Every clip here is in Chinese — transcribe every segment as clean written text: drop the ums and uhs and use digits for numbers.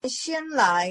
先来，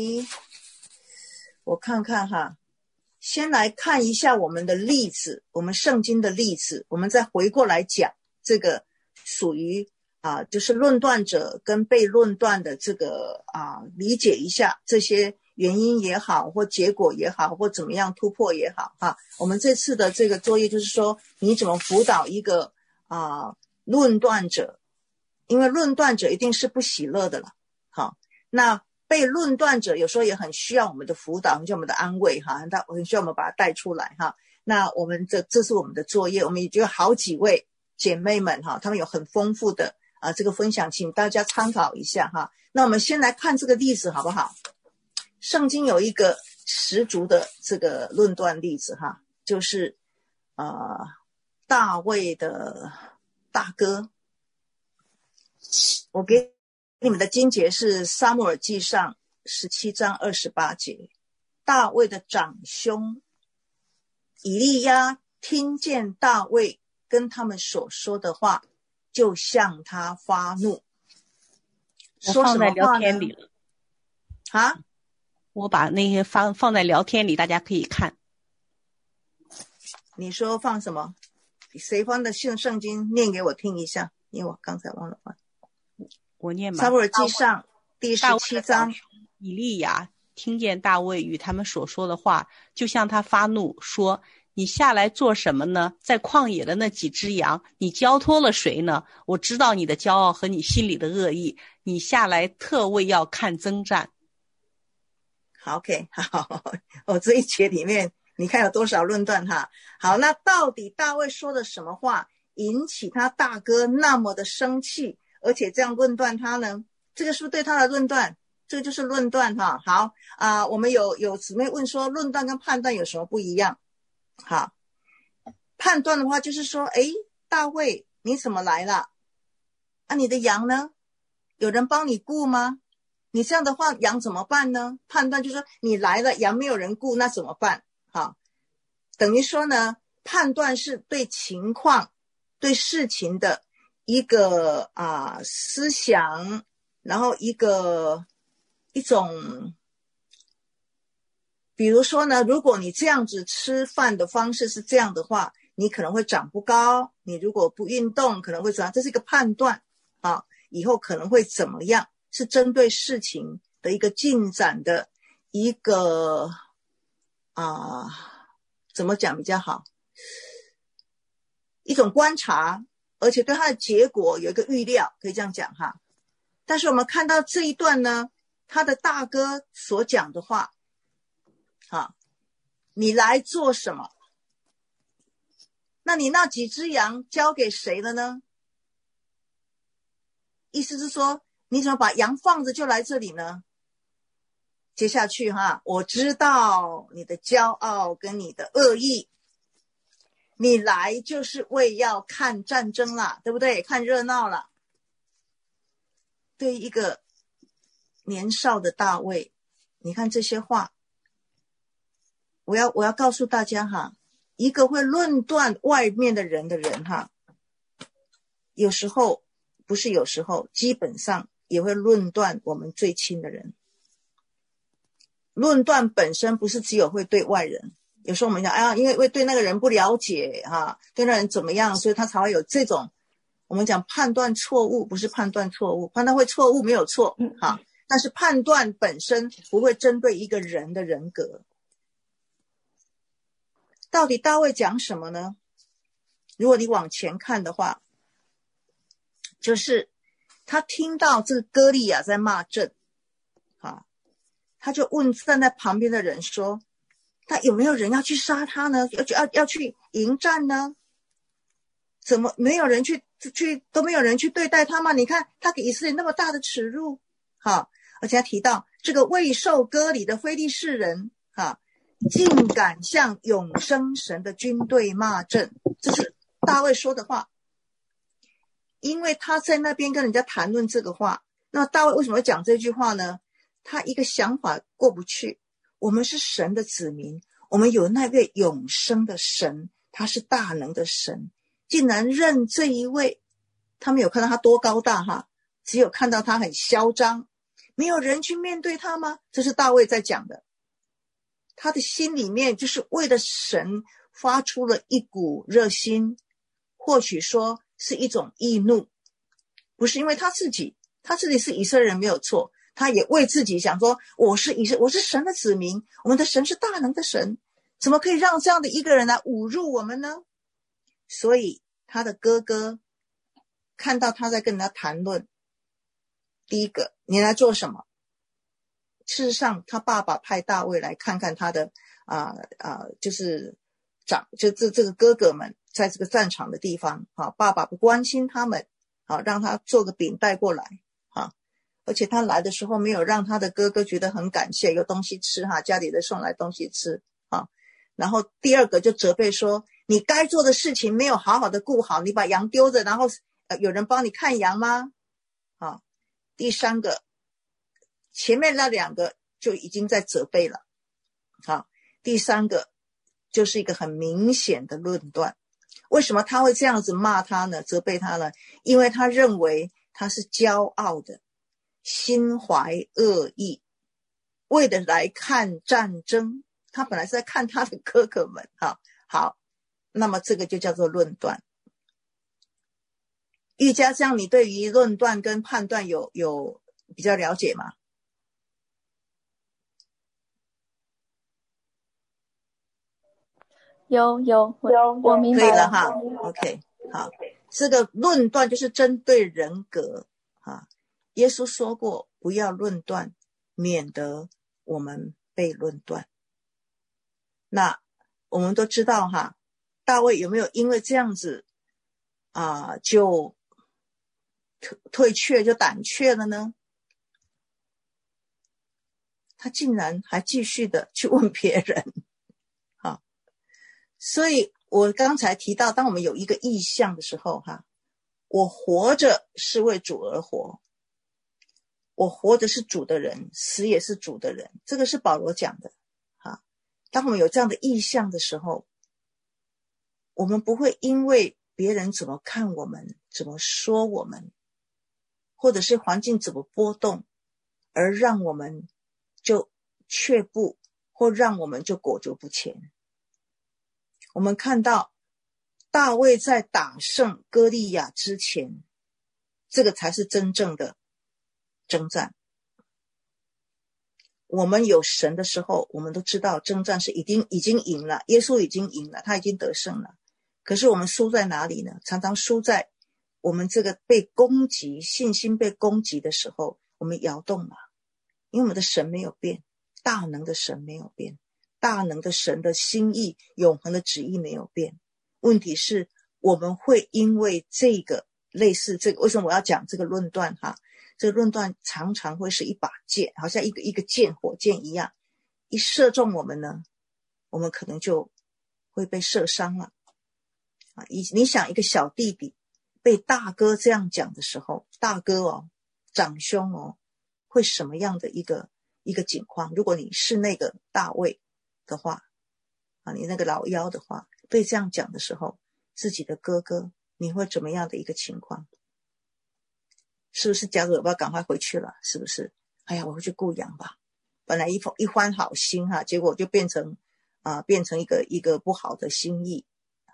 我看看哈，先来看一下我们的例子，我们圣经的例子，我们再回过来讲这个属于就是论断者跟被论断的这个理解一下这些原因也好，或结果也好，或怎么样突破也好哈。我们这次的这个作业就是说，你怎么辅导一个论断者，因为论断者一定是不喜乐的了。好，那被论断者有时候也很需要我们的辅导，很需要我们的安慰哈，很需要我们把它带出来哈。那我们这是我们的作业，我们也有好几位姐妹们哈，她们有很丰富的这个分享，请大家参考一下哈。那我们先来看这个例子好不好？圣经有一个十足的这个论断例子哈，就是大卫的大哥。我给你们的经节是撒母耳记上17章28节。大卫的长兄以利亚听见大卫跟他们所说的话，就向他发怒。说什么话呢？ 放在聊天里了啊？ 我把那些放在聊天里，大家可以看。 你说放什么？谁放的圣经念给我听一下，因为我刚才忘了放。 我念吧。 撒母耳记上第17章。 以利亚听见大卫与他们所说的话，就向他发怒，说：你下来做什么呢？在旷野的那几只羊，你交托了谁呢？我知道你的骄傲和你心里的恶意，你下来特为要看征战。 好 ，OK， 好，这一节里面你看有多少论断哈？好，那到底大卫说的什么话引起他大哥那么的生气，而且这样论断他呢？这个是不是对他的论断？这个就是论断哈。好我们有姊妹问说，论断跟判断有什么不一样？好，判断的话就是说，大卫你怎么来了？你的羊呢？有人帮你顾吗？你这样的话羊怎么办呢？判断就是说你来了，羊没有人顾，那怎么办？好，等于说呢，判断是对情况对事情的一个思想，然后一种比如说呢，如果你这样子吃饭的方式是这样的话，你可能会长不高，你如果不运动可能会怎样，这是一个判断以后可能会怎么样，是针对事情的一个进展的一个怎么讲比较好，一种观察，而且对它的结果有一个预料，可以这样讲哈。但是我们看到这一段呢，他的大哥所讲的话你来做什么？那你那几只羊交给谁了呢？意思是说，你怎么把羊放着就来这里呢？接下去我知道你的骄傲跟你的恶意，你来就是为要看战争啦，对不对？看热闹啦。对一个年少的大卫，你看这些话，我要告诉大家一个会论断外面的人有时候不是有时候，基本上也会论断我们最亲的人。论断本身不是只有会对外人，有时候我们讲因为对那个人不了解对那个人怎么样，所以他才会有这种我们讲判断错误，不是判断错误，判断会错误没有错但是判断本身不会针对一个人的人格。到底大卫讲什么呢？如果你往前看的话，就是他听到这个歌利亚在骂阵他就问站在旁边的人说，那有没有人要去杀他呢？要去迎战呢？怎么没有人去都没有人去对待他吗？你看他给以色列那么大的耻辱而且他提到这个未受割礼的非利士人竟敢向永生神的军队骂阵，这是大卫说的话。因为他在那边跟人家谈论这个话，那大卫为什么会讲这句话呢？他一个想法过不去，我们是神的子民，我们有那位永生的神，他是大能的神，竟然认这一位，他没有看到他多高大只有看到他很嚣张， 没有人去面对他吗？这是大卫在讲的，他的心里面就是为了神发出了一股热心，或许说是一种易怒，不是因为他自己是以色列人没有错，他也为自己想说，我是神的子民，我们的神是大能的神，怎么可以让这样的一个人来侮辱我们呢？所以他的哥哥看到他在跟他谈论，第一个，你来做什么？事实上他爸爸派大卫来看看他的就是这个哥哥们在这个战场的地方，爸爸不关心他们，让他做个饼带过来，而且他来的时候没有让他的哥哥觉得很感谢，有东西吃，家里的送来东西吃，然后第二个就责备说，你该做的事情没有好好的顾好，你把羊丢着，然后有人帮你看羊吗？第三个，前面那两个就已经在责备了，第三个就是一个很明显的论断。为什么他会这样子骂他呢？责备他呢？因为他认为他是骄傲的，心怀恶意，为了来看战争，他本来是在看他的哥哥们。好，那么这个就叫做论断。玉家这样，你对于论断跟判断有比较了解吗？ 有，我明白可以了哈。OK， 好，这个论断就是针对人格耶稣说过，不要论断，免得我们被论断。那我们都知道大卫有没有因为这样子就退却，就胆怯了呢？他竟然还继续的去问别人。所以我刚才提到，当我们有一个意向的时候我活着是为主而活，我活的是主的人，死也是主的人，这个是保罗讲的当我们有这样的意向的时候，我们不会因为别人怎么看我们，怎么说我们，或者是环境怎么波动，而让我们就却步，或让我们就裹足不前。我们看到大卫在打胜歌利亚之前，这个才是真正的征战。我们有神的时候，我们都知道征战是已经赢了，耶稣已经赢了，他已经得胜了。可是我们输在哪里呢？常常输在我们这个被攻击，信心被攻击的时候，我们摇动了，因为我们的神没有变，大能的神没有变，大能的神的心意，永恒的旨意没有变。问题是我们会因为这个类似这个，为什么我要讲这个论断这个论断常常会是一把剑，好像一个箭，火箭一样，一射中我们呢，我们可能就会被射伤了你想一个小弟弟被大哥这样讲的时候，大哥长兄会什么样的一个情况？如果你是那个大卫的话你那个老幺的话，被这样讲的时候，自己的哥哥，你会怎么样的一个情况？是不是夹着尾巴赶快回去了？是不是？哎呀，我回去顾羊吧。本来一番好心结果就变成一个不好的心意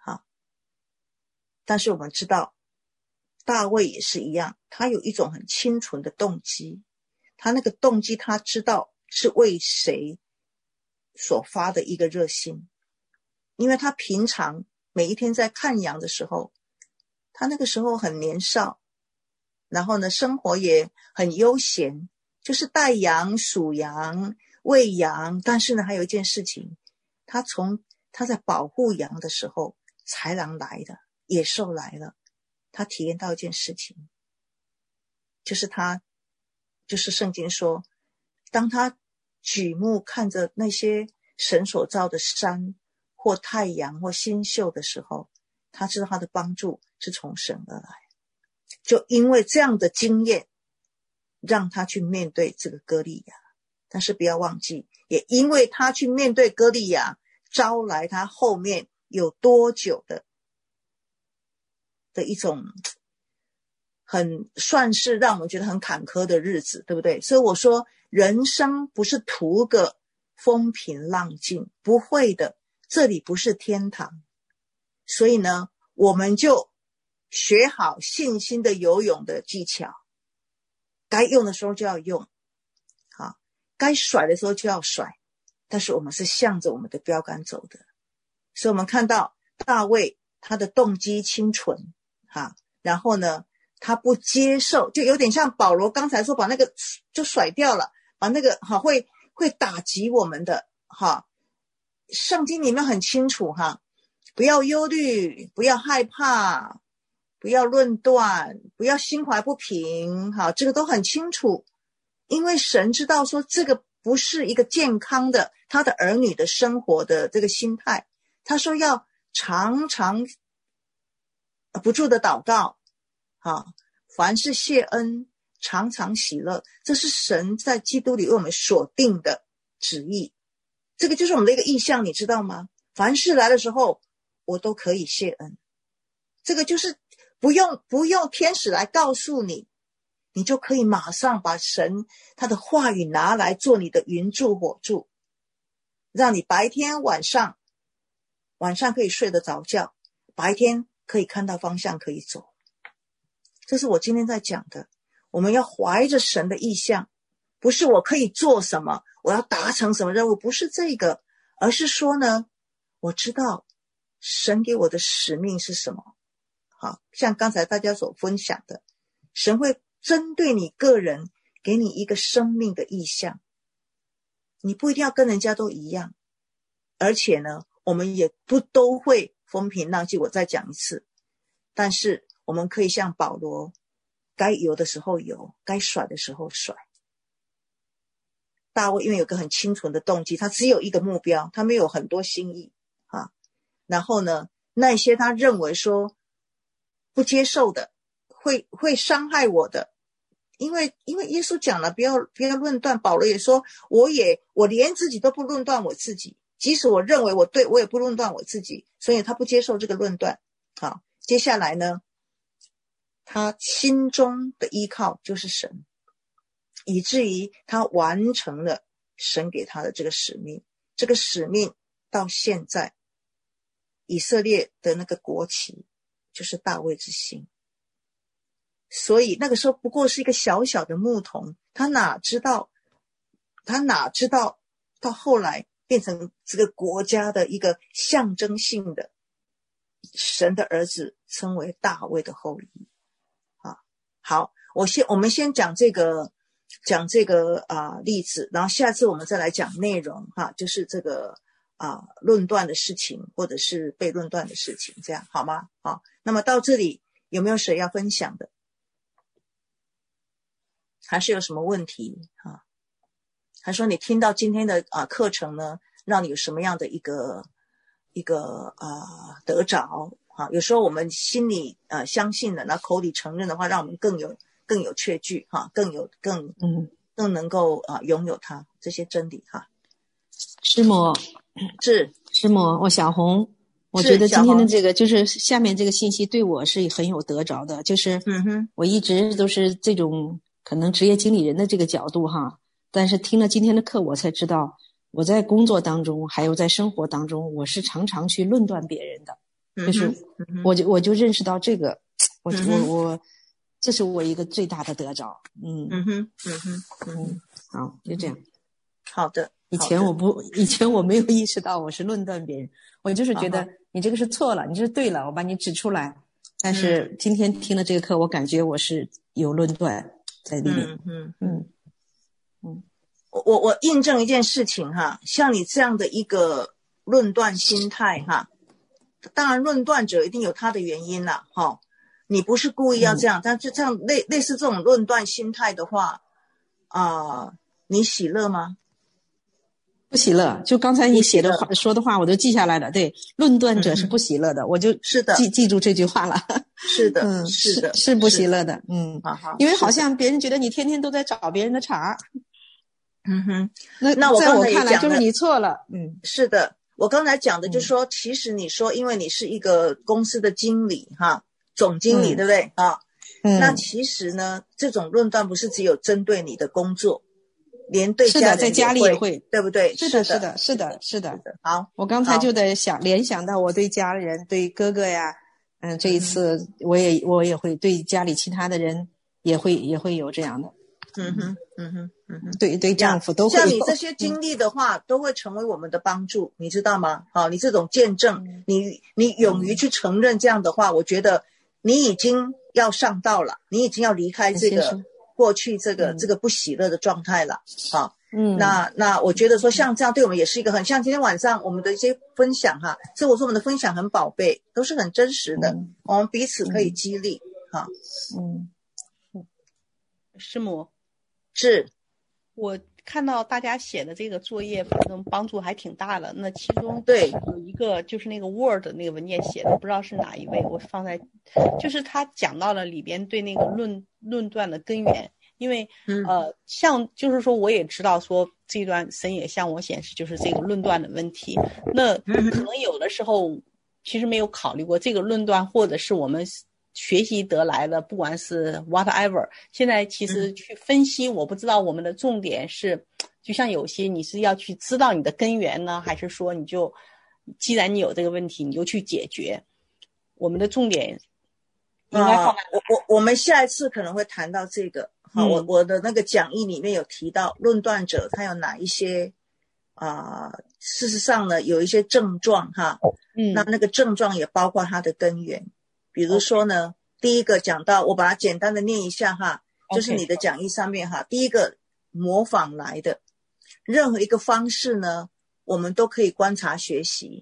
但是我们知道，大卫也是一样，他有一种很清纯的动机，他那个动机他知道是为谁所发的一个热心，因为他平常每一天在看羊的时候，他那个时候很年少，然后呢生活也很悠闲，就是带羊、数羊、喂羊。但是呢还有一件事情，他在保护羊的时候，豺狼来的，野兽来了，他体验到一件事情，就是圣经说，当他举目看着那些神所造的山或太阳或星宿的时候，他知道他的帮助是从神而来。就因为这样的经验，让他去面对这个歌利亚。但是不要忘记，也因为他去面对歌利亚，招来他后面有多久的一种算是让我们觉得很坎坷的日子，对不对？所以我说人生不是图个风平浪静，不会的，这里不是天堂。所以呢，我们就学好信心的游泳的技巧，该用的时候就要用，好，该甩的时候就要甩，但是我们是向着我们的标杆走的。所以我们看到大卫他的动机清纯，然后呢他不接受，就有点像保罗刚才说把那个就甩掉了，把那个会打击我们的，圣经里面很清楚，不要忧虑，不要害怕，不要论断，不要心怀不平，这个都很清楚。因为神知道说这个不是一个健康的他的儿女的生活的这个心态，他说要常常不住的祷告，凡事谢恩，常常喜乐，这是神在基督里为我们所定的旨意。这个就是我们的一个意向，你知道吗？凡事来的时候我都可以谢恩，这个就是不用天使来告诉你，你就可以马上把神他的话语拿来做你的云柱火柱，让你白天晚上可以睡得着觉，白天可以看到方向可以走。这是我今天在讲的，我们要怀着神的意向，不是我可以做什么，我要达成什么任务，不是这个，而是说呢，我知道神给我的使命是什么。好，像刚才大家所分享的，神会针对你个人给你一个生命的意向，你不一定要跟人家都一样，而且呢我们也不都会风平浪静，我再讲一次，但是我们可以像保罗，该游的时候游，该甩的时候甩。大卫因为有个很清纯的动机，他只有一个目标，他没有很多心意然后呢那些他认为说不接受的，会伤害我的，因为耶稣讲了不要论断，保罗也说我连自己都不论断我自己，即使我认为我对，我也不论断我自己，所以他不接受这个论断。好，接下来呢他心中的依靠就是神，以至于他完成了神给他的这个使命。这个使命到现在以色列的那个国旗就是大卫之心，所以那个时候不过是一个小小的牧童，他哪知道到后来变成这个国家的一个象征性的神的儿子，称为大卫的后裔。好，我们先讲这个例子，然后下次我们再来讲内容就是这个论断的事情或者是被论断的事情，这样好吗？好，那么到这里有没有谁要分享的？还是有什么问题还说你听到今天的课程呢，让你有什么样的一个得着有时候我们心里相信了，那口里承认的话，让我们更有确据更能够拥有它这些真理师母，我小红，我觉得今天的这个就是下面这个信息对我是很有得着的，就是我一直都是这种可能职业经理人的这个角度但是听了今天的课我才知道，我在工作当中还有在生活当中，我是常常去论断别人的，就是我就认识到这个，我这是我一个最大的得着。好，就这样。 好的。 以前我没有意识到我是论断别人，我就是觉得你这个是错了，你这是对了，我把你指出来。但是今天听了这个课，我感觉我是有论断在里面。 我印证一件事情像你这样的一个论断心态当然论断者一定有他的原因啦你不是故意要这样，但是这样类似这种论断心态的话你喜乐吗？ 不喜乐，就刚才你写的话说的话我都记下来了。对，论断者是不喜乐的，我就是的记住这句话了。 是的， 是不喜乐的。因为好像别人觉得你天天都在找别人的茬。 那我在我看来就是你错了。 是的，我刚才讲的就是说其实你说因为你是一个公司的经理总经理对不对那其实呢，这种论断不是只有针对你的工作，连对家人在家里也会， 对不对？ 是的。 好， 我刚才就在联想到我对家人，对哥哥呀，这一次我也会对家里其他的人也会有这样的。对丈夫都会有。 像你这些经历的话，都会成为我们的帮助，你知道吗？好，你这种见证，你勇于去承认这样的话，我觉得你已经要上道了，你已经要离开这个过去这个不喜乐的状态了。好，那我觉得说像这样对我们也是一个很像今天晚上我们的一些分享哈，所以我说我们的分享很宝贝，都是很真实的，我们彼此可以激励。哈， 师母。 是， 我看到大家写的这个作业，反正帮助还挺大的。那其中对有一个就是那个 Word 那个文件写的，不知道是哪一位，我放在，就是他讲到了里边对那个论断的根源。因为像就是说我也知道说这段神也向我显示就是这个论断的问题。那可能有的时候其实没有考虑过这个论断，或者是我们学习得来的，不管是 whatever， 现在其实去分析，我不知道我们的重点是，就像有些你是要去知道你的根源呢，还是说你就既然你有这个问题你就去解决，我们的重点应该放在我们下一次可能会谈到这个。好，我的那个讲义里面有提到论断者他有哪一些事实上呢有一些症状哈，那个症状也包括他的根源。比如说呢，第一个讲到，我把它简单的念一下哈，就是你的讲义上面哈，第一个模仿来的，任何一个方式呢，我们都可以观察学习。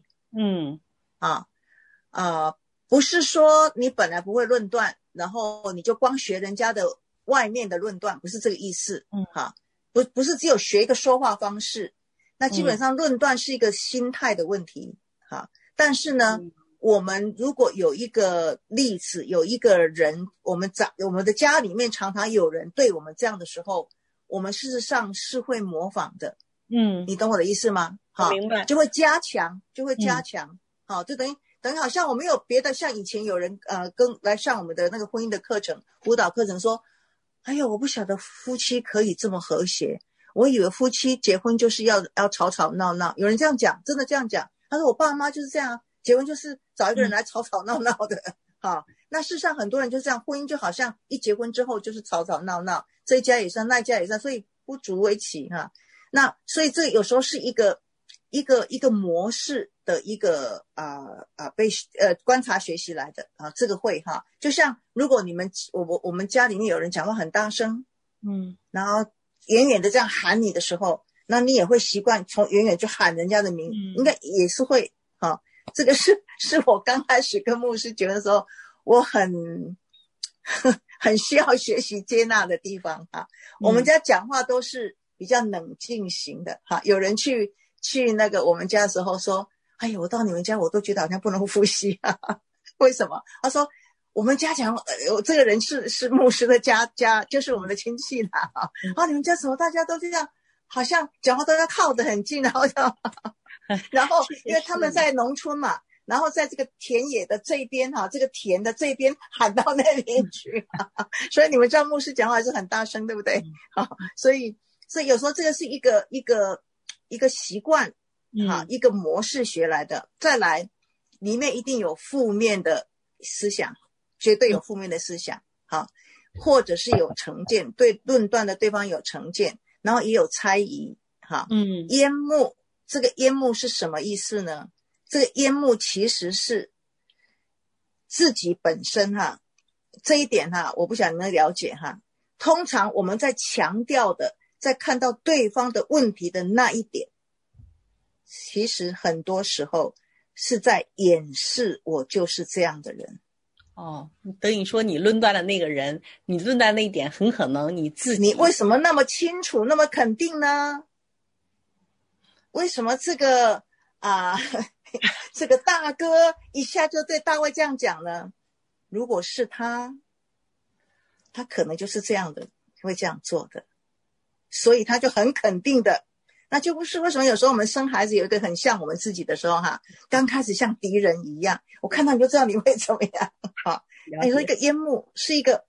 不是说你本来不会论断，然后你就光学人家的外面的论断，不是这个意思。不是只有学一个说话方式，那基本上论断是一个心态的问题。但是呢，我们如果有一个例子，有一个人，我们的家里面常常有人对我们这样的时候，我们事实上是会模仿的。你懂我的意思吗？好， 明白。 就会加强。好，就等于好像我没有别的，像以前有人来上我们的那个婚姻的课程、辅导课程说，哎呦，我不晓得夫妻可以这么和谐，我以为夫妻结婚就是要吵吵闹闹。有人这样讲，真的这样讲。他说我爸妈就是这样，结婚就是找一个人来吵吵闹闹的。好，那事实上很多人就这样，婚姻就好像一结婚之后就是吵吵闹闹，这一家也算那一家也算，所以不足为奇哈。那所以这有时候是一个模式的一个被观察学习来的这个会哈，就像如果我们家里面有人讲话很大声，然后远远的这样喊你的时候，那你也会习惯从远远去喊人家的名，应该也是会哈。这个是我刚开始跟牧师结婚的时候，我很需要学习接纳的地方哈。我们家讲话都是比较冷静型的哈。有人去那个我们家的时候说，哎呦，我到你们家我都觉得好像不能呼吸为什么？他说我们家讲这个人是牧师的家就是我们的亲戚啦你们家什么大家都这样，好像讲话都要靠得很近，然后因为他们在农村嘛，然后在这个田野的这边这个田的这边喊到那边去所以你们知道牧师讲话还是很大声，对不对？所以有时候这个是一个习惯一个模式学来的。再来里面一定有负面的思想，绝对有负面的思想或者是有成见，对论断的对方有成见，然后也有猜疑淹没。这个淹没是什么意思呢？这个淹没其实是自己本身这一点我不想你们了解通常我们在强调的，在看到对方的问题的那一点，其实很多时候是在掩饰我就是这样的人。 等于说你论断的那个人，你论断那一点，很可能你为什么那么清楚那么肯定呢？为什么这个这个大哥一下就对大卫这样讲呢？如果是他可能就是这样的，会这样做的，所以他就很肯定的。那就不是为什么有时候我们生孩子有一个很像我们自己的时候刚开始像敌人一样，我看到你就知道你会怎么样你说一个淹没是一个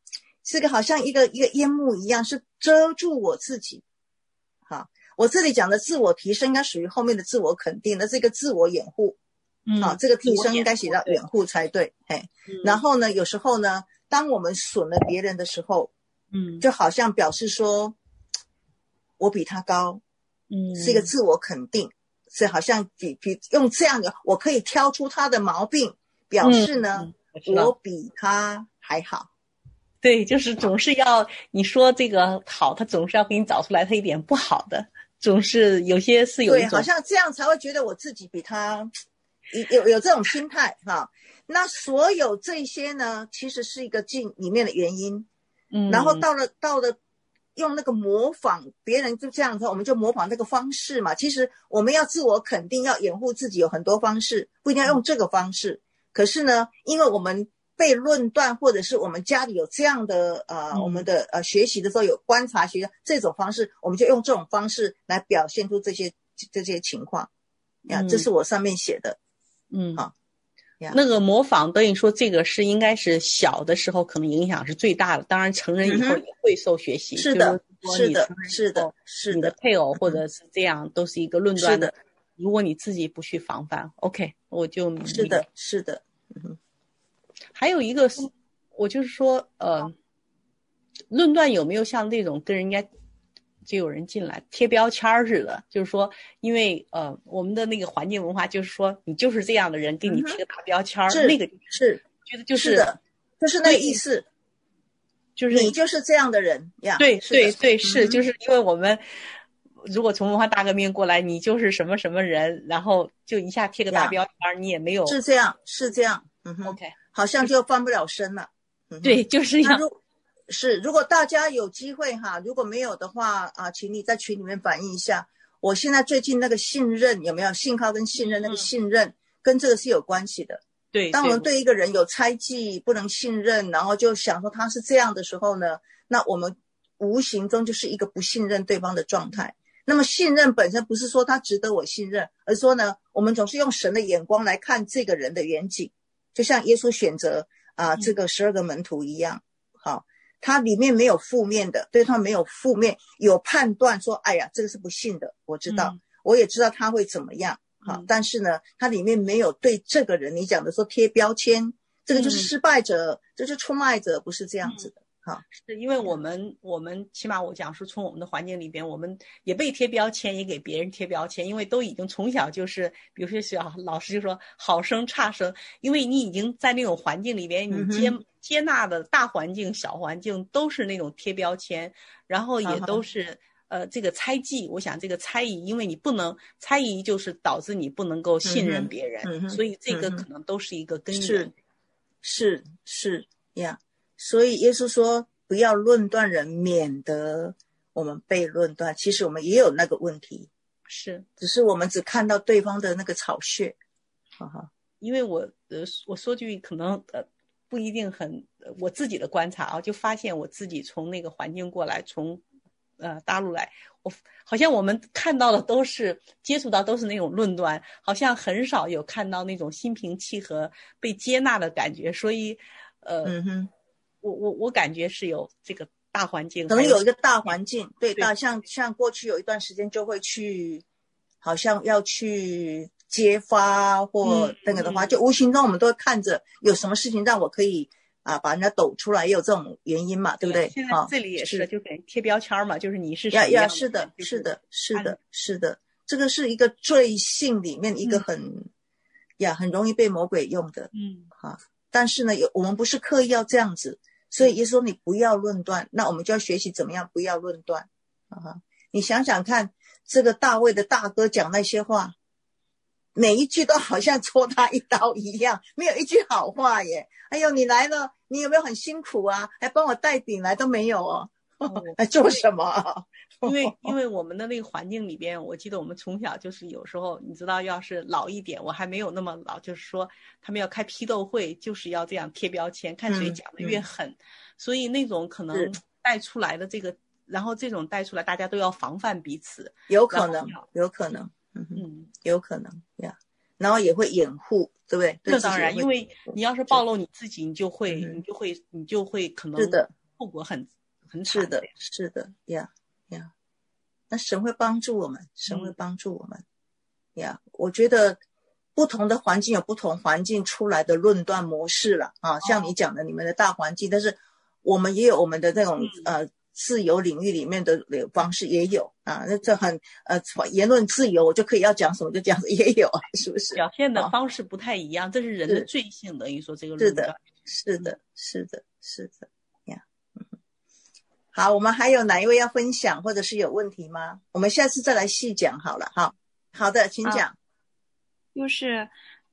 是个好像一个烟幕一样，是遮住我自己。好，我这里讲的自我提升应该属于后面的自我肯定的这个自我掩护。好，这个提升应该写到掩护才对。然后呢，有时候呢，当我们损了别人的时候，就好像表示说我比他高，是一个自我肯定，是好像比用这样的，我可以挑出他的毛病，表示呢，我比他还好。 对，就是总是要你说这个好，他总是要给你找出来他一点不好的，总是有些是有一种， 对，好像这样才会觉得我自己比他有这种心态哈。那所有这些呢，其实是一个境里面的原因。然后到了用那个模仿别人就这样子，我们就模仿这个方式嘛。其实我们要自我肯定，要掩护自己有很多方式，不一定要用这个方式。可是呢，因为我们被论断，或者是我们家里有这样的我们的学习的时候有观察学这种方式，我们就用这种方式来表现出这些情况呀。这是我上面写的。好。 那个模仿等于说这个是应该是小的时候可能影响是最大的，当然成人以后也会受学习。 是的，是的，是的， 是的。你的配偶或者是这样都是一个论断的。如果你自己不去防范 ，OK， 我就明白。 是的，是的。 还有一个，我就是说，论断有没有像这种跟人家就有人进来贴标签似的，就是说，因为我们的那个环境文化就是说，你就是这样的人，给你贴个大标签，那个是觉得就是的，就是那个意思，就是你就是这样的人呀。 对对对，是就是因为我们如果从文化大革命过来，你就是什么什么人，然后就一下贴个大标签，你也没有是这样 ，OK， 好像就翻不了身了。 对，就是要。 如果大家有机会哈，如果没有的话请你在群里面反映一下。我现在最近那个信任有没有信号跟信任，那个信任跟这个是有关系的。 对， 当我们对一个人有猜忌，不能信任，然后就想说他是这样的时候呢，那我们无形中就是一个不信任对方的状态。那么信任本身不是说他值得我信任，而是说呢，我们总是用神的眼光来看这个人的远景，就像耶稣选择这个12个门徒一样。好，他里面没有负面的，对他没有负面，有判断说哎呀这个是不信的，我知道，我也知道他会怎么样。好，但是呢他里面没有对这个人你讲的说贴标签，这个就是失败者，这就是出卖者，不是这样子的。好， 是因为我们起码我讲是从我们的环境里边，我们也被贴标签，也给别人贴标签，因为都已经从小就是，比如说小老师就说好生差生，因为你已经在那种环境里边，你接纳的大环境小环境都是那种贴标签，然后也都是这个猜忌，我想这个猜疑，因为你不能猜疑，就是导致你不能够信任别人，所以这个可能都是一个根源。 是呀。所以耶稣说不要论断人，免得我们被论断。其实我们也有那个问题， 是， 只是我们只看到对方的那个草穴。 因为我说句可能不一定很我自己的观察啊，就发现我自己从那个环境过来，从大陆来，我好像我们看到的都是接触到都是那种论断，好像很少有看到那种心平气和被接纳的感觉，所以我感觉是有这个大环境， 可能有一个大环境，对，像过去有一段时间就会去，好像要去揭发或那个的话，就无形中我们都会看着有什么事情让我可以把人家抖出来，也有这种原因嘛，对不对？ 现在这里也是，就给人贴标签嘛，就是你是谁呀，是的，这个是一个罪性里面一个很容易被魔鬼用的，但是呢，我们不是刻意要这样子。所以耶稣说你不要论断，那我们就要学习怎么样不要论断。你想想看，这个大卫的大哥讲那些话，每一句都好像戳他一刀一样，没有一句好话耶。哎呦，你来了，你有没有很辛苦啊？还帮我带饼来都没有哦。还做什么？ 因为我们的那个环境里边，我记得我们从小就是有时候你知道，要是老一点，我还没有那么老，就是说他们要开批斗会，就是要这样贴标签，看谁讲的越狠，所以那种可能带出来的这个，然后这种带出来大家都要防范彼此， 有可能呀，然后也会掩护，对不对？ 这当然，因为你要是暴露你自己，你就会可能是的。 后果很惨。 是的，是的呀。那神会帮助我们，神会帮助我们呀。我觉得不同的环境有不同环境出来的论断模式了啊，像你讲的你们的大环境，但是我们也有我们的那种自由领域里面的方式也有啊，那这很言论自由，我就可以要讲什么就讲也有啊，是不是？ 表现的方式不太一样，这是人的罪性，等于说这个论断。 是的呀。好，我们还有哪一位要分享或者是有问题吗？我们下次再来细讲好了哈。好的，请讲。 就是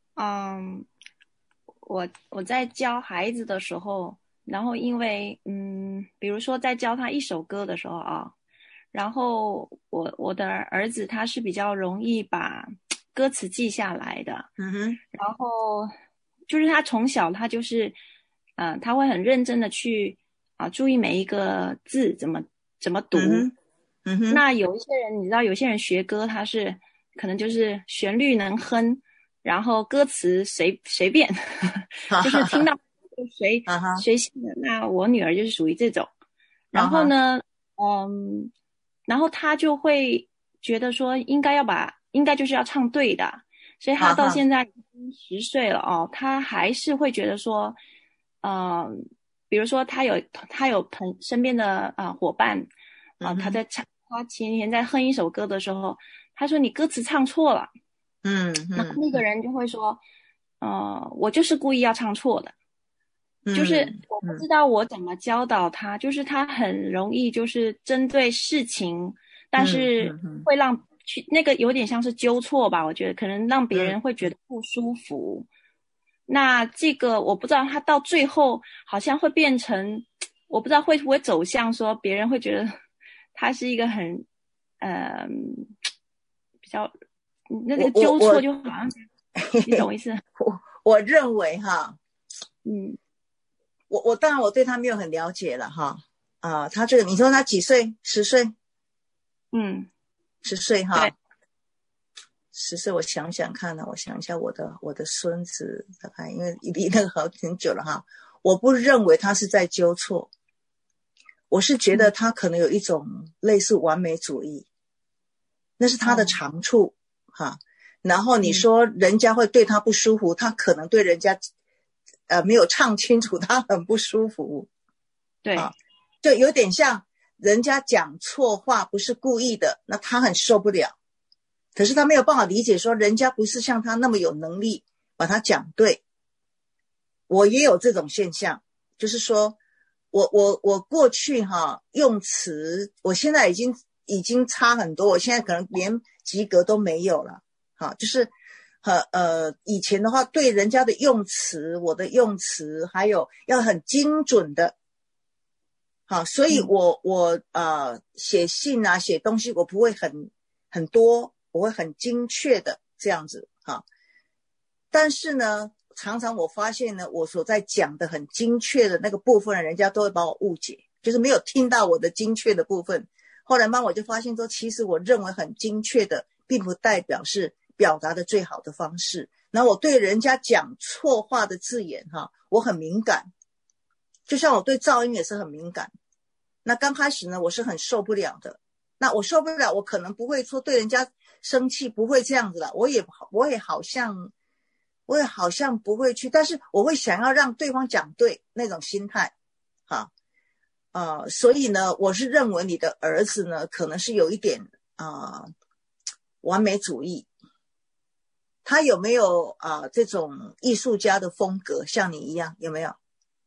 我在教孩子的时候，然后因为比如说在教他一首歌的时候啊，然后我的儿子他是比较容易把歌词记下来的，然后就是他从小他就是他会很认真的去注意每一个字怎么读。那有一些人你知道，有些人学歌他是可能就是旋律能哼，然后歌词随便就是听到就随性的。那我女儿就是属于这种。然后呢然后她就会觉得说应该就是要唱对的，所以她到现在已经10岁了哦，她还是会觉得说比如说她有身边的伙伴她在唱，她前几天在哼一首歌的时候，她说你歌词唱错了。那个人就会说我就是故意要唱错的。就是我不知道我怎么教导他，就是他很容易就是针对事情，但是会让那个有点像是纠错吧，我觉得可能让别人会觉得不舒服。那这个我不知道他到最后好像会变成，我不知道会不会走向说别人会觉得他是一个很比较那个纠错，就好像你懂意思？ 我认为哈，我当然我对他没有很了解了哈他这个你说他几岁？10岁？10岁哈。10岁我想想看呢，我想一下我的孙子大概因为离那个好挺久了哈，我不认为他是在纠错，我是觉得他可能有一种类似完美主义，那是他的长处哈。然后你说人家会对他不舒服，他可能对人家没有唱清楚，他很不舒服。 对， 就有点像人家讲错话不是故意的，那他很受不了。可是他没有办法理解说人家不是像他那么有能力把他讲对。我也有这种现象，就是说我过去用词，我现在已经差很多，我现在可能连及格都没有了。就是以前的话对人家的用词，我的用词还有要很精准的。所以我写信写东西我不会很多，我会很精确的这样子但是呢常常我发现呢，我所在讲的很精确的那个部分，人家都会把我误解，就是没有听到我的精确的部分。后来我就发现说，其实我认为很精确的并不代表是表达的最好的方式。然后我对人家讲错话的字眼我很敏感，就像我对噪音也是很敏感。那刚开始呢我是很受不了的，那我受不了，我可能不会说对人家生气，不会这样子了，我也好像不会去，但是我会想要让对方讲对那种心态所以呢我是认为你的儿子呢可能是有一点完美主义。他有没有这种艺术家的风格像你一样，有没有？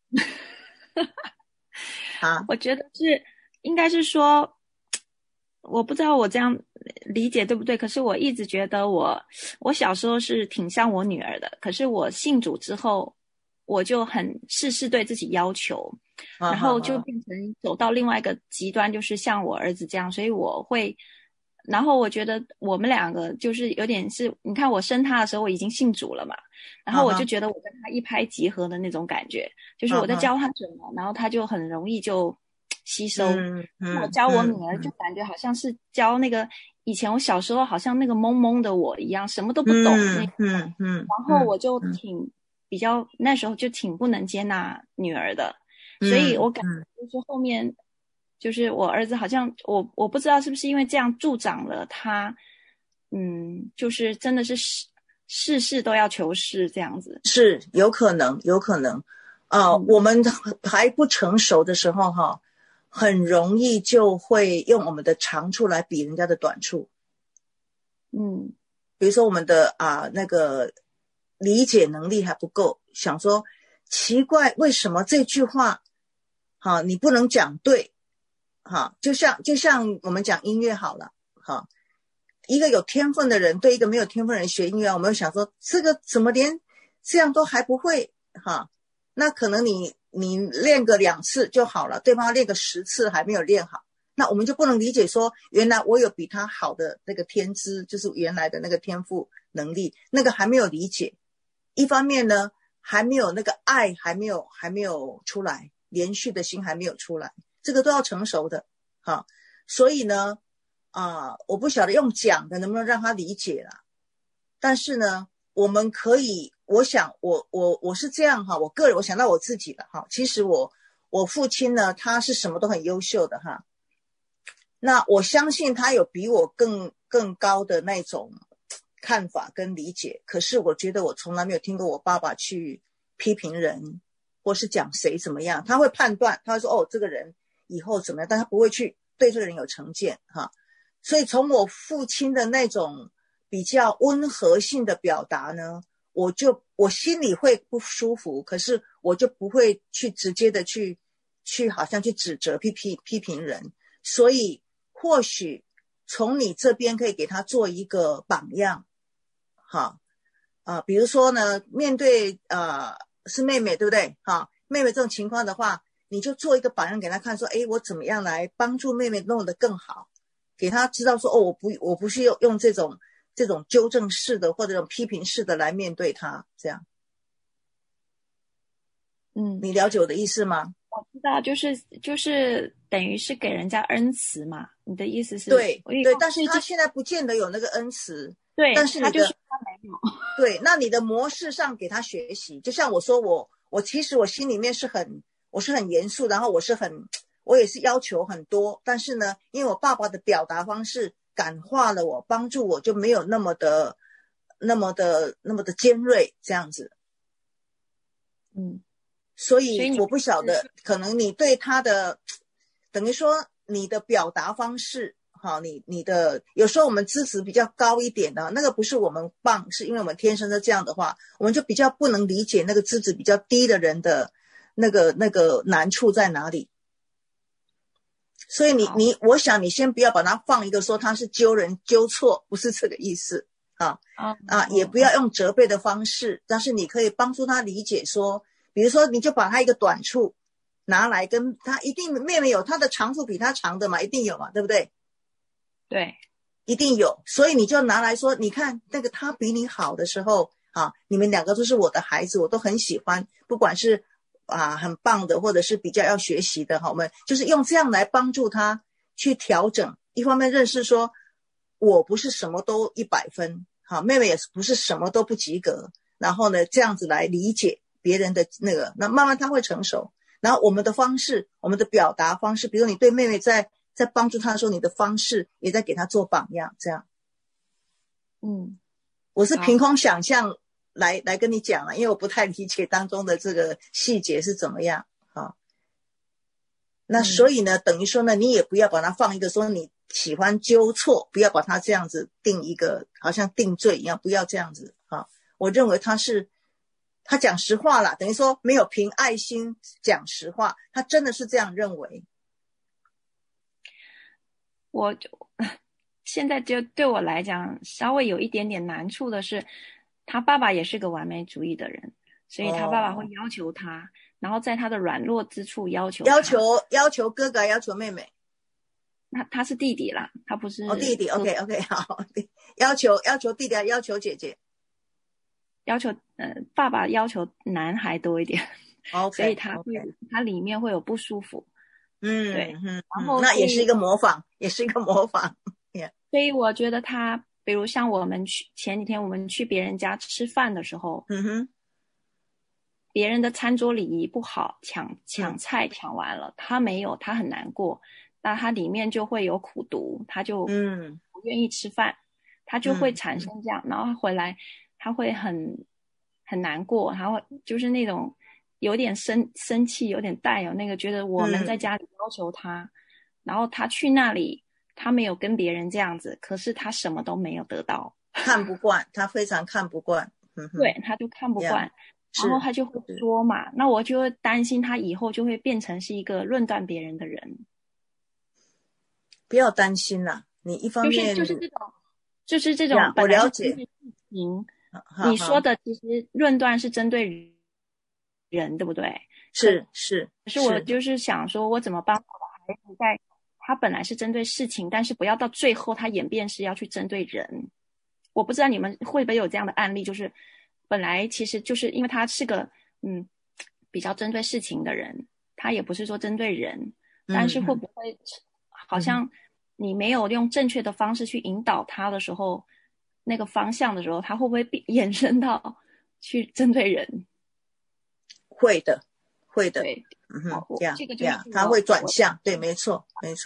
我觉得应该是说，我不知道我这样理解对不对，可是我一直觉得我小时候是挺像我女儿的，可是我信主之后我就很事事对自己要求，然后就变成走到另外一个极端，就是像我儿子这样，所以然后我觉得我们两个就是有点是，你看我生他的时候我已经信主了嘛，然后我就觉得我跟他一拍即合的那种感觉，就是我在教他什么，然后他就很容易就吸收。我教我女儿就感觉好像是教那个以前我小时候好像那个懵懵的我一样，什么都不懂然后我就比较那时候就挺不能接纳女儿的。 所以我感觉就是后面就是我儿子好像我不知道是不是因为这样助长了他就是真的是事事都要求是这样子。 是有可能我们还不成熟的时候哈，很容易就会用我们的长处来比人家的短处。比如说我们的那个理解能力还不够，想说奇怪为什么这句话你不能讲对，就像我们讲音乐好了，一个有天分的人对一个没有天分的人学音乐，我们会想说这个怎么连这样都还不会那可能你练个2次就好了，对方练个10次还没有练好，那我们就不能理解说原来我有比他好的那个天资，就是原来的那个天赋能力，那个还没有理解。一方面呢还没有那个爱还没有出来，连续的心还没有出来，这个都要成熟的所以呢我不晓得用讲的能不能让他理解啦，但是呢我们可以，我想我是这样我个人我想到我自己了其实我父亲呢他是什么都很优秀的那我相信他有比我更高的那种看法跟理解，可是我觉得我从来没有听过我爸爸去批评人或是讲谁怎么样，他会判断，他会说这个人以后怎么样，但他不会去对这个人有成见所以从我父亲的那种比较温和性的表达呢，我心里会不舒服，可是我就不会去直接的去好像去指责批评人。所以或许从你这边可以给他做一个榜样比如说呢面对是妹妹对不对妹妹这种情况的话，你就做一个榜样给他看，说我怎么样来帮助妹妹弄得更好，给他知道说我不是用这种纠正式的或者这种批评式的来面对他，这样。你了解我的意思吗？ 我知道，就是等于是给人家恩慈嘛。你的意思是？ 对，但是他现在不见得有那个恩慈。 对， 但是他就是他没有。 对，那你的模式上给他学习，就像我说我其实我心里面我是很严肃，然后我也是要求很多，但是呢，因为我爸爸的表达方式感化了我，帮助我，就没有那么的尖锐这样子。所以我不晓得，可能你对他的等于说你的表达方式你的有时候我们资质比较高一点的，那个不是我们棒，是因为我们天生的这样的话，我们就比较不能理解那个资质比较低的人的那个难处在哪里。所以我想你先不要把它放一个说他是揪人揪错，不是这个意思也不要用责备的方式，但是你可以帮助他理解说，比如说你就把他一个短处拿来跟他，一定妹妹有他的长处比他长的嘛，一定有嘛，对不对？ 对， 一定有，所以你就拿来说，你看那个他比你好的时候你们两个都是我的孩子，我都很喜欢，不管是很棒的或者是比较要学习的我们就是用这样来帮助他去调整，一方面认识说我不是什么都100分妹妹也不是什么都不及格，然后呢这样子来理解别人的那个，那慢慢他会成熟。然后我们的方式，我们的表达方式，比如你对妹妹在帮助她的时候，你的方式也在给她做榜样，这样。我是凭空想象来跟你讲了，因为我不太理解当中的这个细节是怎么样那所以呢等于说呢你也不要把它放一个说你喜欢纠错，不要把它这样子定一个好像定罪一样，不要这样子我认为他讲实话啦，等于说没有凭爱心讲实话，他真的是这样认为。 我现在就对我来讲稍微有一点点难处的是，他爸爸也是个完美主义的人，所以他爸爸会要求他然后在他的软弱之处要求哥哥，要求妹妹。 那他是弟弟啦，他不是弟弟 OK 好，要求弟弟，要求姐姐， 爸爸要求男孩多一点 OK， 所以他里面会有不舒服。对，然后那也是一个模仿所以我觉得他比如像前几天我们去别人家吃饭的时候， 别人的餐桌礼仪不好，抢菜抢完了，他没有，他很难过，那他里面就会有苦毒，他就不愿意吃饭，他就会产生这样，然后他回来他会很难过，然后就是那种有点生气，有点带有那个觉得我们在家里要求他，然后他去那里他没有跟别人这样子，可是他什么都没有得到， 看不惯，他非常看不惯。 对，他就看不惯，然后他就会说嘛，那我就会担心他以后就会变成是一个论断别人的人。 不要担心啦，你一方面就是这种我了解事情，你说的其实论断是针对人，对不对？ 是。 可是我就是想说，我怎么帮我的孩子在他本来是针对事情，但是不要到最后他演变是要去针对人。我不知道你们会不会有这样的案例，就是本来其实就是因为他是个比较针对事情的人，他也不是说针对人，但是会不会好像你没有用正确的方式去引导他的时候，那个方向的时候，他会不会延伸到去针对人？ 会的。 对，这个就是他会转向，对，没错，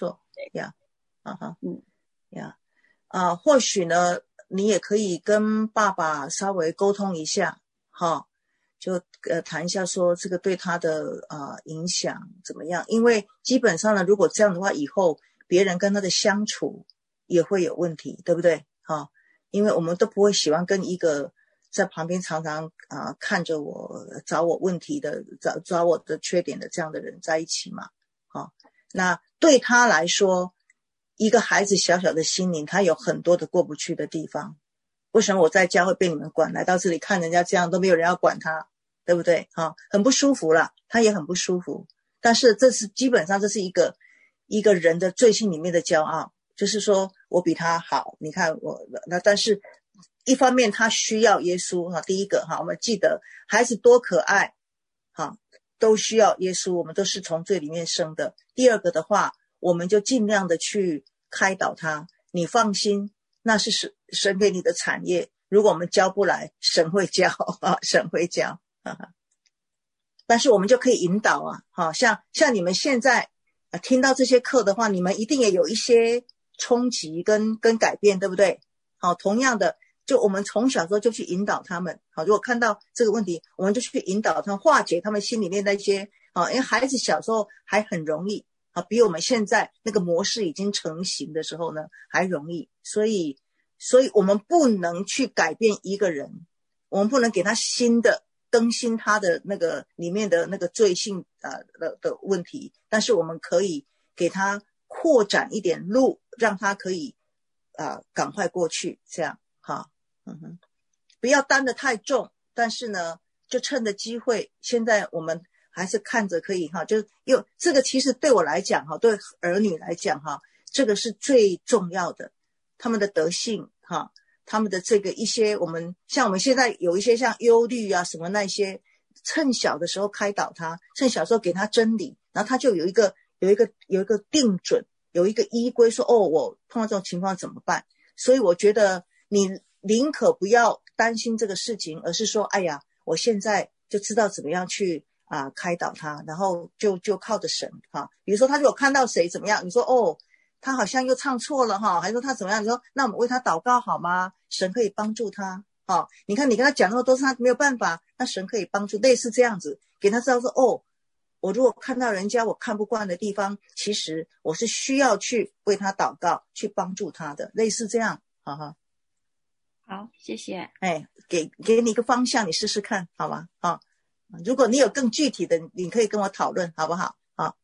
或许呢，你也可以跟爸爸稍微沟通一下，就谈一下说这个对他的影响怎么样？因为基本上呢，如果这样的话，以后别人跟他的相处也会有问题，对不对？因为我们都不会喜欢跟一个在旁边常常看着我找我问题的找我的缺点的这样的人在一起嘛。那对他来说，一个孩子小小的心灵，他有很多的过不去的地方。为什么我在家会被你们管，来到这里看人家这样都没有人要管他，对不对？很不舒服啦，他也很不舒服。但是这是基本上这是一个人的罪性里面的骄傲，就是说我比他好，你看我，那但是一方面他需要耶稣。第一个我们记得孩子多可爱，都需要耶稣，我们都是从罪里面生的。第二个的话，我们就尽量的去开导他，你放心，那是神给你的产业，如果我们教不来，神会教神会教但是我们就可以引导像你们现在听到这些课的话，你们一定也有一些冲击跟改变，对不对？同样的，就我们从小时候就去引导他们，如果看到这个问题，我们就去引导他们，化解他们心里面那些因为孩子小时候还很容易比我们现在那个模式已经成型的时候呢还容易，所以我们不能去改变一个人，我们不能给他新的更新他的那个里面的那个罪性的问题，但是我们可以给他扩展一点路，让他可以赶快过去，这样不要担得太重，但是呢就趁着机会，现在我们还是看着可以就是这个其实对我来讲对儿女来讲这个是最重要的，他们的德性他们的这个一些我们现在有一些像忧虑什么那些，趁小的时候开导他，趁小时候给他真理，然后他就有一个定准，有一个依归，说我碰到这种情况怎么办。所以我觉得你宁可不要担心这个事情，而是说哎呀，我现在就知道怎么样去开导他，然后就靠着神比如说他如果看到谁怎么样，你说他好像又唱错了还是说他怎么样，你说那我们为他祷告好吗？神可以帮助他你看你跟他讲那么多次他没有办法，那神可以帮助，类似这样子给他知道说我如果看到人家我看不惯的地方，其实我是需要去为他祷告，去帮助他的，类似这样好，谢谢。 给你一个方向，你试试看好吗？如果你有更具体的，你可以跟我讨论好不好？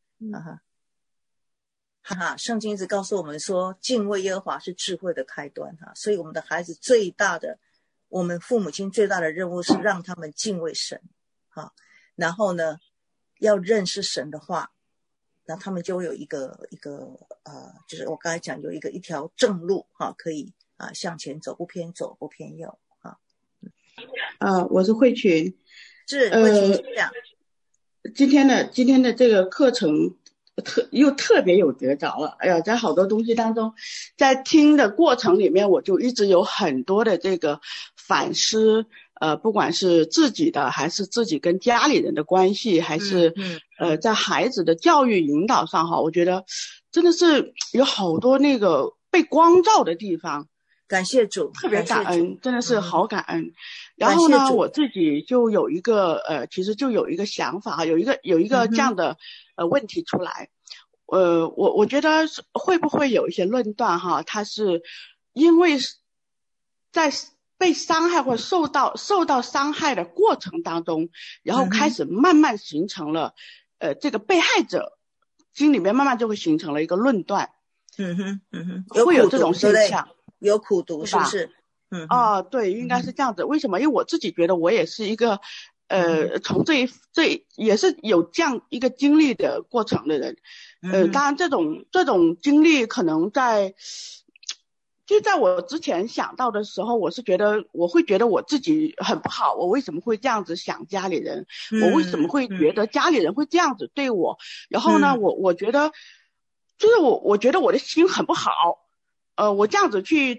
圣经一直告诉我们说敬畏耶和华是智慧的开端所以我们的孩子我们父母亲最大的任务是让他们敬畏神然后呢要认识神的话，那他们就会有一个就是我刚才讲有一条正路可以向前走，不偏左不偏右我是慧群， 是慧群这样。 今天的这个课程特别有得着了。哎呀，在好多东西当中，在听的过程里面，我就一直有很多的这个反思， 不管是自己的还是自己跟家里人的关系，还是在孩子的教育引导上哈，我觉得真的是有好多那个被光照的地方。 感谢主， 特别感恩，真的是好感恩。然后呢，我自己就有一个其实就有一个想法哈，有一个这样的问题出来。我觉得会不会有一些论断哈，它是因为在被伤害或受到伤害的过程当中，然后开始慢慢形成了这个被害者心里面慢慢就会形成了一个论断。会有这种现象。 有苦读是不是？ 对，应该是这样子。为什么？因为我自己觉得我也是一个从这也是有这样一个经历的过程的人。当然这种经历可能就在我之前想到的时候，我会觉得我自己很不好，我为什么会这样子想家里人？我为什么会觉得家里人会这样子对我？然后呢，我觉得就是我觉得我的心很不好。我这样子去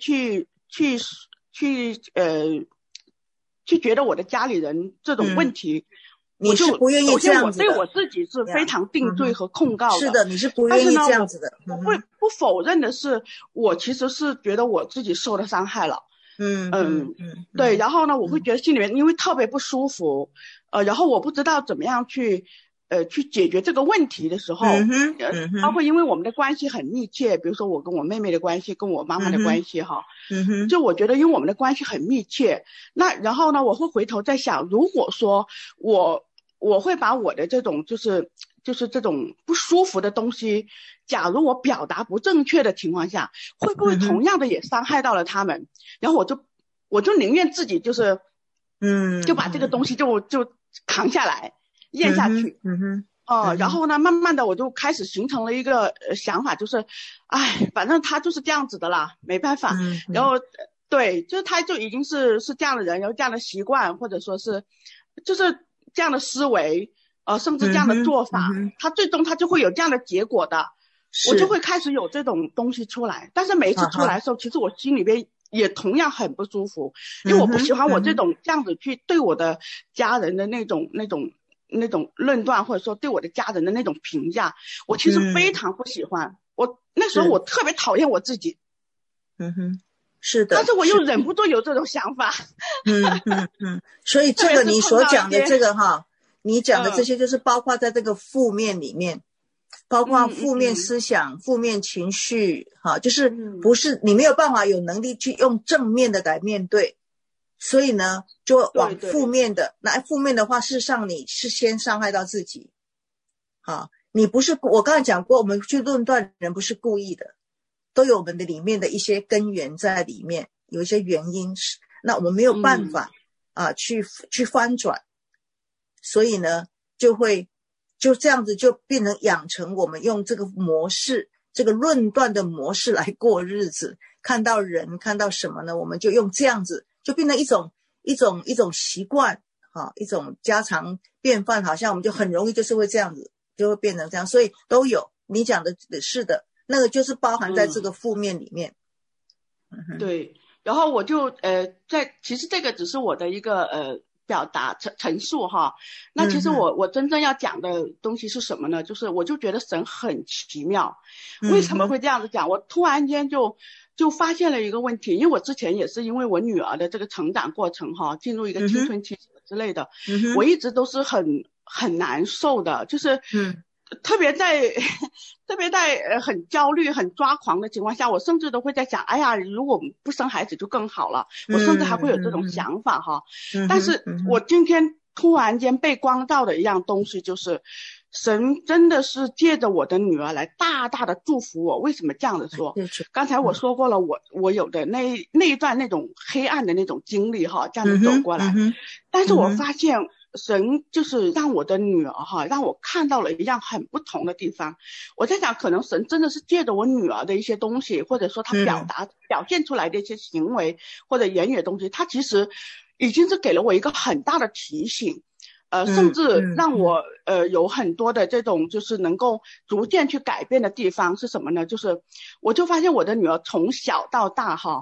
觉得我的家里人这种问题， 你是不愿意这样子的。 首先我对我自己是非常定罪和控告的。 是的，你是不愿意这样子的。 我会不否认的是，我其实是觉得我自己受了伤害了。对。然后呢，我会觉得心里面因为特别不舒服，然后我不知道怎么样去解决这个问题的时候，包括因为我们的关系很密切，比如说我跟我妹妹的关系，跟我妈妈的关系哈，就我觉得因为我们的关系很密切，那然后呢，我会回头在想，如果说我会把我的这种就是这种不舒服的东西，假如我表达不正确的情况下，会不会同样的也伤害到了他们？然后我就宁愿自己就是就把这个东西就扛下来。咽下去，然后呢，慢慢的我就开始形成了一个想法，就是，反正他就是这样子的啦，没办法。然后，对，就是他就已经是这样的人，然后这样的习惯，或者说是，就是这样的思维，甚至这样的做法，他最终他就会有这样的结果的。我就会开始有这种东西出来，但是每一次出来的时候，其实我心里边也同样很不舒服，因为我不喜欢我这样子去对我的家人的那种论断，或者说对我的家人的那种评价，我其实非常不喜欢。我那时候我特别讨厌我自己。 是的。 但是我又忍不住有这种想法。 所以这个你所讲的这个哈，你讲的这些就是包括在这个负面里面，包括负面思想、负面情绪，就是不是你没有办法有能力去用正面的来面对。所以呢，就往负面的，那负面的话，事实上你是先伤害到自己。你不是，我刚才讲过，我们去论断人不是故意的，都有我们的里面的一些根源在里面，有一些原因，那我们没有办法去翻转，所以呢，就这样子就变成养成我们用这个模式，这个论断的模式来过日子，看到人看到什么呢，我们就用这样子。就变成一种习惯，一种家常便饭，好像我们就很容易就是会这样子，就会变成这样。所以都有你讲的是的，那个就是包含在这个负面里面。 对，然后我就其实这个只是我的一个表达陈述哈。那其实我真正要讲的东西是什么呢？就是我就觉得神很奇妙。为什么会这样子讲？我突然间就发现了一个问题，因为我之前也是因为我女儿的这个成长过程哈，进入一个青春期之类的，我一直都是很难受的，就是特别在很焦虑很抓狂的情况下，我甚至都会在想，哎呀，如果不生孩子就更好了，我甚至还会有这种想法哈。但是我今天突然间被光照的一样东西，就是神真的是借着我的女儿来大大的祝福我。为什么这样子说？刚才我说过了，我有的那一段那种黑暗的那种经历哈，这样子走过来，但是我发现神就是让我的女儿哈，让我看到了一样很不同的地方。我在想，可能神真的是借着我女儿的一些东西，或者说她表现出来的一些行为或者言语的东西，她其实已经是给了我一个很大的提醒。甚至让我有很多的这种就是能够逐渐去改变的地方是什么呢？就是我就发现我的女儿从小到大哈，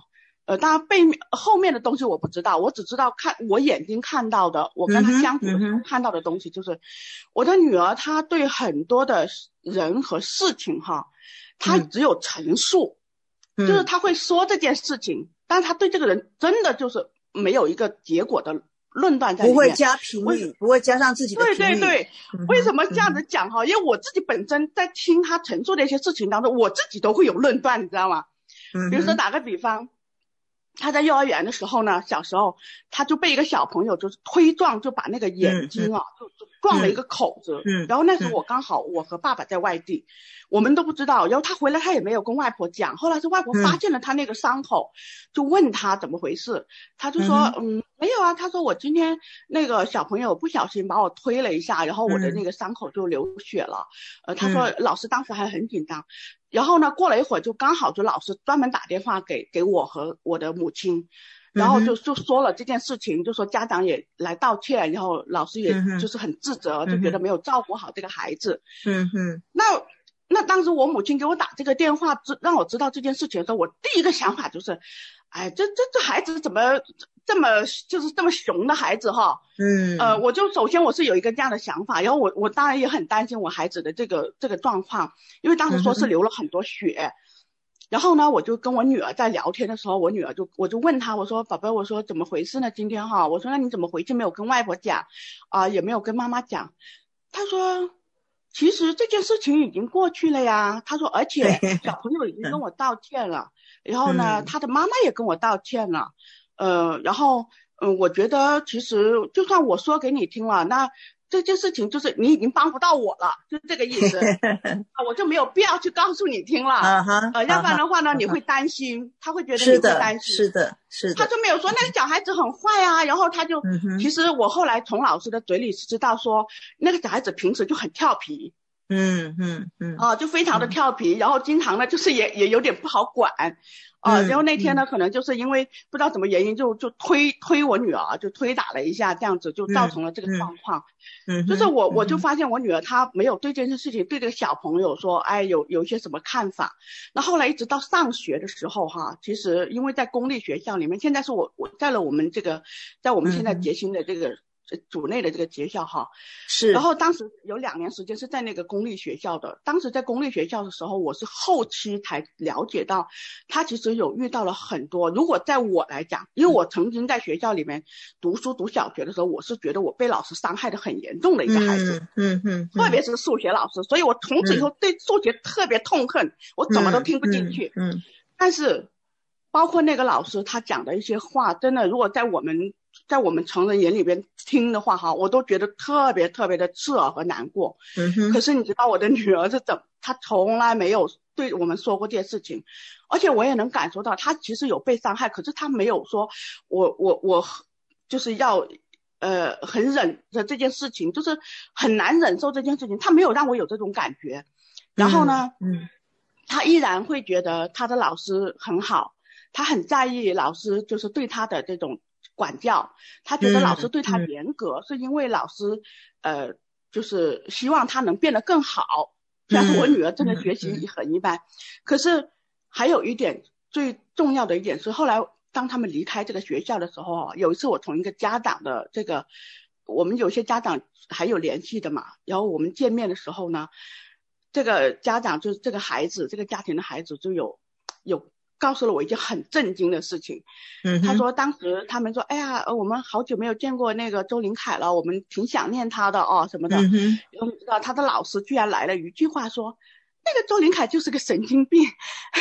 当然后面的东西我不知道，我只知道我眼睛看到的，我跟他相处的时候看到的东西，就是我的女儿她对很多的人和事情哈，她只有陈述，就是她会说这件事情，但是她对这个人真的就是没有一个结果的论断在里面， 不会加评语，不会加上自己的评语。 对对对，为什么这样子讲哈？因为我自己本身在听他陈述的一些事情当中，我自己都会有论断，你知道吗？比如说打个比方，他在幼儿园的时候呢，小时候他就被一个小朋友就是推撞，就把那个眼睛啊就撞了一个口子。然后那时候我刚好我和爸爸在外地，我们都不知道。然后他回来他也没有跟外婆讲，后来是外婆发现了他那个伤口，就问他怎么回事，他就说没有啊，他说我今天那个小朋友不小心把我推了一下，然后我的那个伤口就流血了。他说老师当时还很紧张。然后呢，过了一会儿就刚好就老师专门打电话给我和我的母亲，然后就说了这件事情，就说家长也来道歉，然后老师也就是很自责，就觉得没有照顾好这个孩子。那当时我母亲给我打这个电话让我知道这件事情的时候，我第一个想法就是，哎，这孩子怎么这么熊的孩子哈？我就首先我是有一个这样的想法，然后我当然也很担心我孩子的这个状况，因为当时说是流了很多血。然后呢，我就跟我女儿在聊天的时候，我就问她，我说宝贝，我说怎么回事呢？今天哈，我说那你怎么回去没有跟外婆讲也没有跟妈妈讲？她说其实这件事情已经过去了呀。她说而且小朋友已经跟我道歉了，然后呢他的妈妈也跟我道歉了。然后我觉得其实就算我说给你听了，那这件事情就是你已经帮不到我了，就这个意思。我就没有必要去告诉你听了。要不然的话呢，你会担心，他会觉得你会担心。 是的。 他就没有说那个小孩子很坏啊，然后他就其实我后来从老师的嘴里知道说，那个小孩子平时就很调皮。就非常的调皮，然后经常呢就是也有点不好管。然后那天呢可能就是因为不知道什么原因就推我女儿，就推打了一下，这样子就造成了这个状况。就是我就发现我女儿她没有对这件事情对这个小朋友说哎有一些什么看法。那后来一直到上学的时候哈，其实因为在公立学校里面，现在是我在了我们这个在我们现在捷星的这个组内的这个学校哈，是。然后当时有2年时间是在那个公立学校的，当时在公立学校的时候，我是后期才了解到，他其实有遇到了很多。如果在我来讲，因为我曾经在学校里面读小学的时候，我是觉得我被老师伤害的很严重的一个孩子，特别是数学老师，所以我从此以后对数学特别痛恨，我怎么都听不进去。但是包括那个老师他讲的一些话，真的如果在我们成人眼里边听的话哈，我都觉得特别特别的刺耳和难过。可是你知道我的女儿是她从来没有对我们说过这些事情，而且我也能感受到她其实有被伤害，可是她没有说我就是要很忍着这件事情，就是很难忍受这件事情，她没有让我有这种感觉。然后呢她依然会觉得她的老师很好，她很在意老师就是对她的这种管教，他觉得老师对他严格，是因为老师就是希望他能变得更好。虽然说我女儿真的学习很一般，可是还有一点最重要的一点是，后来当他们离开这个学校的时候，有一次我从一个家长的这个，我们有些家长还有联系的嘛，然后我们见面的时候呢，这个家长就是这个孩子，这个家庭的孩子就有告诉了我一件很震惊的事情。他说当时他们说哎呀我们好久没有见过那个周林凯了，我们挺想念他的什么的。然后你知道他的老师居然来了一句话说，那个周林凯就是个神经病。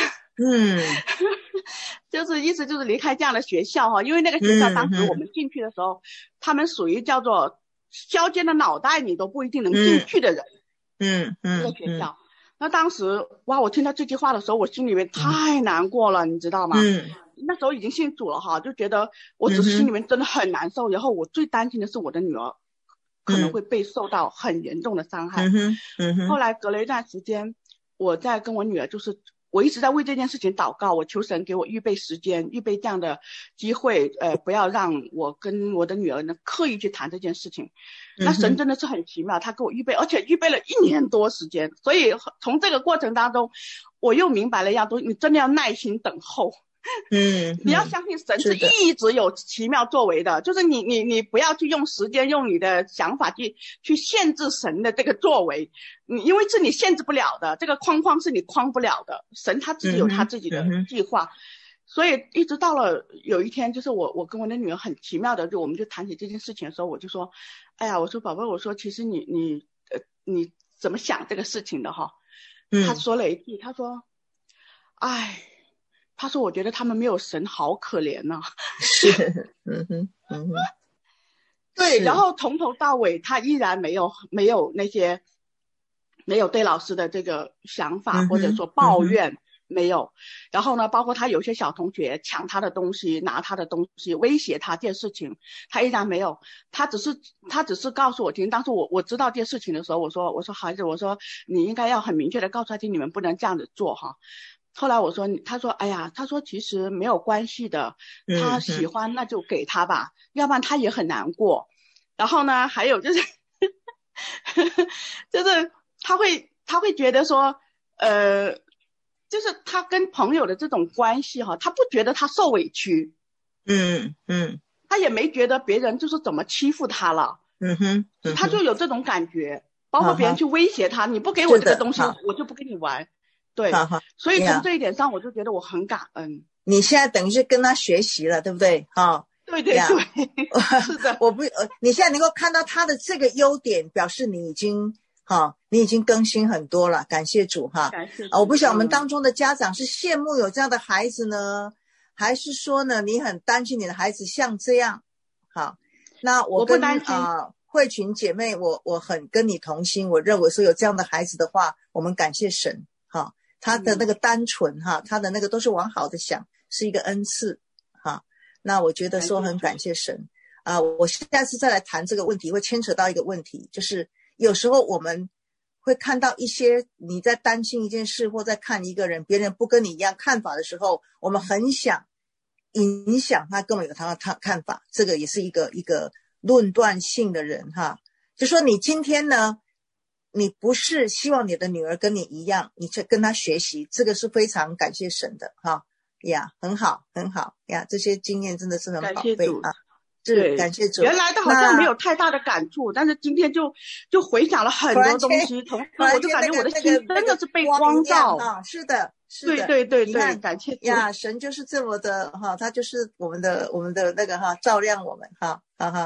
就是意思就是离开这样的学校哈，因为那个学校当时我们进去的时候，他们属于叫做削尖的脑袋你都不一定能进去的人。这个学校那当时哇，我听到这句话的时候，我心里面太难过了，你知道吗？那时候已经信主了哈，就觉得我只是心里面真的很难受。然后我最担心的是我的女儿可能会被受到很严重的伤害。后来隔了一段时间，我在跟我女儿就是我一直在为这件事情祷告，我求神给我预备时间，预备这样的机会，不要让我跟我的女儿呢刻意去谈这件事情。那神真的是很奇妙，他给我预备，而且预备了1年多时间。所以从这个过程当中，我又明白了一样东西，你真的要耐心等候。 你要相信神是一直有奇妙作为的，就是你不要去用时间用你的想法去限制神的这个作为，因为是你限制不了的，这个框框是你框不了的，神他自己有他自己的计划。所以一直到了有一天，就是我跟我的女儿很奇妙的，我们就谈起这件事情的时候，我就说，哎呀，我说宝贝，我说其实你怎么想这个事情的哈？她说了一句，她说，哎，她说我觉得他们没有神好可怜呐。 是， 对，然后从头到尾她依然没有那些没有对老师的这个想法或者说抱怨。没有，然后呢，包括他有些小同学抢他的东西，拿他的东西，威胁他这件事情，他依然没有，他只是告诉我听。当时我知道这件事情的时候，我说孩子，我说你应该要很明确的告诉他听，你们不能这样子做哈。后来他说，哎呀，他说其实没有关系的，他喜欢那就给他吧，要不然他也很难过。然后呢，还有就是就是他会觉得说，就是他跟朋友的这种关系哈，他不觉得他受委屈，他也没觉得别人就是怎么欺负他了，他就有这种感觉，包括别人去威胁他，你不给我这个东西，我就不跟你玩，对，所以从这一点上，我就觉得我很感恩。 你现在等于是跟他学习了，对不对？ 对，是的， 你现在能够看到他的这个优点，表示你已经更新很多了，感谢主哈。 感谢主。 我不晓得我们当中的家长是羡慕有这样的孩子呢，还是说呢你很担心你的孩子像这样？好，那我跟慧群姐妹，我很跟你同心。我认为说有这样的孩子的话，我们感谢神哈，他的那个单纯哈，他的那个都是往好的想，是一个恩赐哈。那我觉得说很感谢神我下次再来谈这个问题，会牵扯到一个问题，就是有时候我们会看到一些你在担心一件事或在看一个人，别人不跟你一样看法的时候，我们很想影响他，根本有他的看法，这个也是一个论断性的人哈。就说你今天呢，你不是希望你的女儿跟你一样，你去跟她学习，这个是非常感谢神的哈呀，很好呀，这些经验真的是很宝贝啊。是，感谢主。 原来的好像没有太大的感触，但是今天就回想了很多东西，同时我就感觉我的心真的是被光照。 是的， 对，感谢主呀，神就是这么的哈，他就是我们的那个照亮我们哈。